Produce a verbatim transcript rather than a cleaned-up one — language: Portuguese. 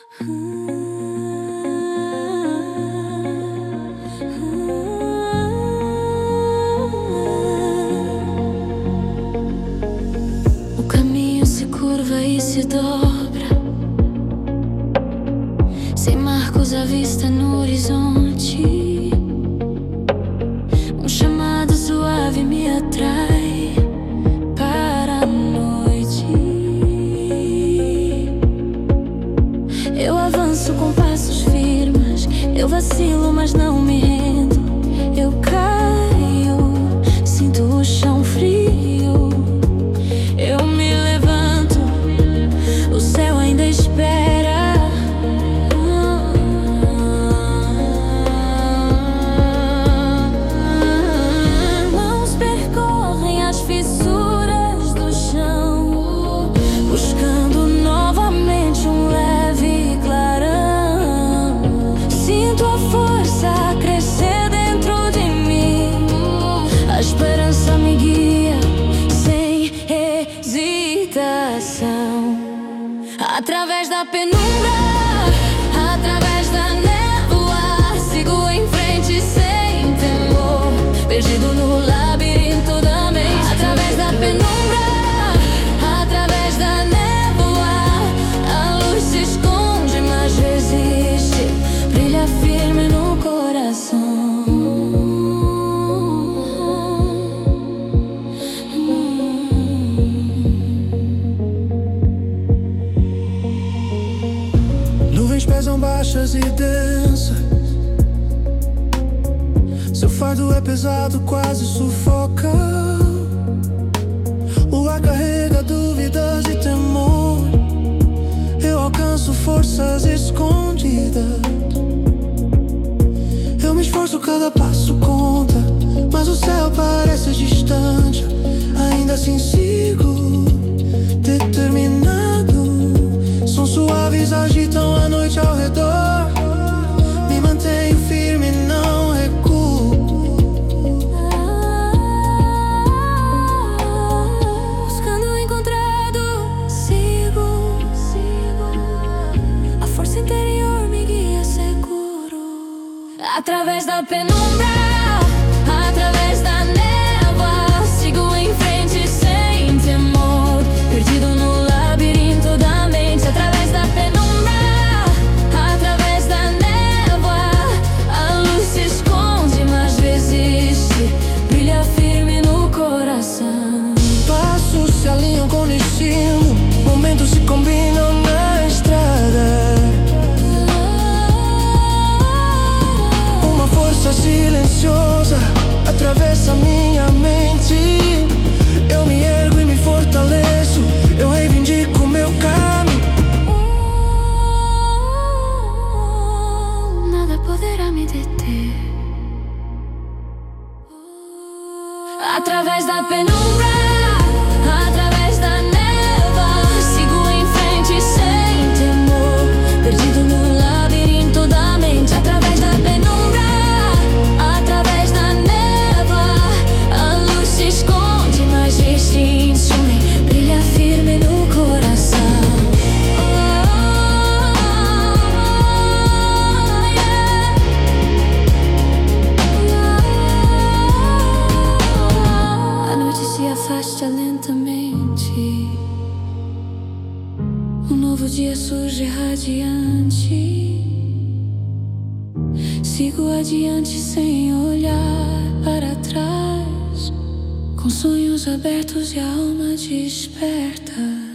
O caminho se curva e se dobra, sem marcos à vista no horizonte. Um chamado suave me atrai para a noite. Eu avanço com passos firmes, eu vacilo, mas não me rendo. Eu caio, sinto o chão frio. Eu me levanto, o céu ainda espera. Mãos percorrem as fissuras do chão, buscando novamente um leve clarão. Sinto a força crescer dentro de mim, a esperança me guia sem hesitação. Através da penumbra, através da névoa, sigo em frente sem temor, perdido no labirinto da mente. Através da penumbra, através da névoa, a luz se esconde, mas resiste, brilha firme no coração. Nuvens pesam baixas e densas, seu fardo é pesado, quase sufoca. O ar carrega dúvidas e temor. Eu alcanço forças escondidas. Eu me esforço, cada passo conta, mas o céu parece distante. Ainda assim sigo determinado. Sons suaves agitam a noite ao redor. Me mantenho firme, não recuo. Buscando o encontrado, sigo, sigo. A força interior me guia seguro. Através da penumbra, através da névoa, sigo em frente sem temor, perdido no labirinto da mente. Através da penumbra, através da névoa, a luz se esconde, mas resiste, brilha firme no coração. Passos se alinham com destino, momentos se combinam na estrada. Uma força silenciosa atravessa minha mente. Eu me ergo e me fortaleço, eu reivindico meu caminho. Nada poderá me deter. Através da penumbra, através da névoa, sigo em frente sem temor, perdido no labirinto da mente. Através da penumbra, através da névoa, a luz se esconde, mas instinto brilha firme no coração. A noite se afasta lentamente, um novo dia surge radiante. Sigo adiante sem olhar para trás, com sonhos abertos e a alma desperta.